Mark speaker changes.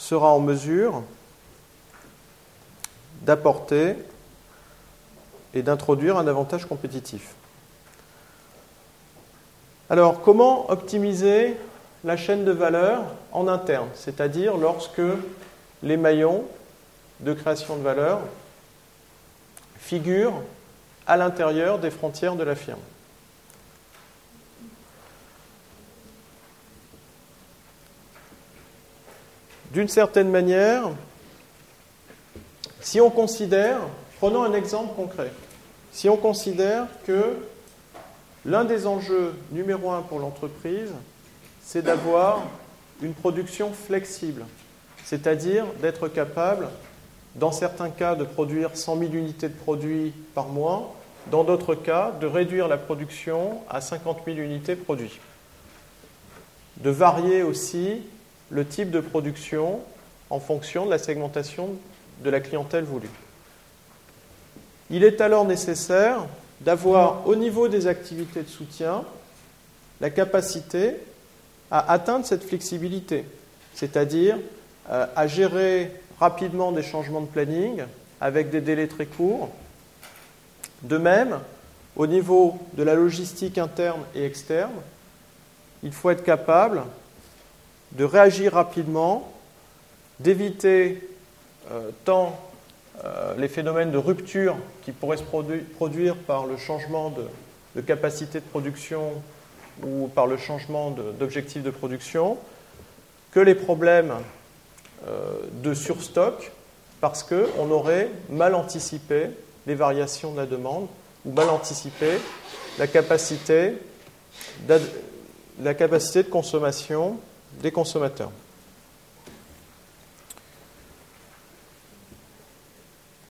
Speaker 1: sera en mesure d'apporter et d'introduire un avantage compétitif. Alors, comment optimiser la chaîne de valeur en interne, c'est-à-dire lorsque les maillons de création de valeur figurent à l'intérieur des frontières de la firme? D'une certaine manière, si on considère, prenons un exemple concret, si on considère que l'un des enjeux numéro 1 pour l'entreprise, c'est d'avoir une production flexible, c'est-à-dire d'être capable, dans certains cas, de produire 100 000 unités de produits par mois, dans d'autres cas, de réduire la production à 50 000 unités de produits. De varier aussi le type de production en fonction de la segmentation de la clientèle voulue. Il est alors nécessaire d'avoir, au niveau des activités de soutien, la capacité à atteindre cette flexibilité, c'est-à-dire à gérer rapidement des changements de planning avec des délais très courts. De même, au niveau de la logistique interne et externe, il faut être capable de réagir rapidement, d'éviter tant les phénomènes de rupture qui pourraient se produire par le changement de capacité de production ou par le changement d'objectif de production, que les problèmes de surstock, parce qu'on aurait mal anticipé les variations de la demande ou mal anticipé la capacité de consommation des consommateurs.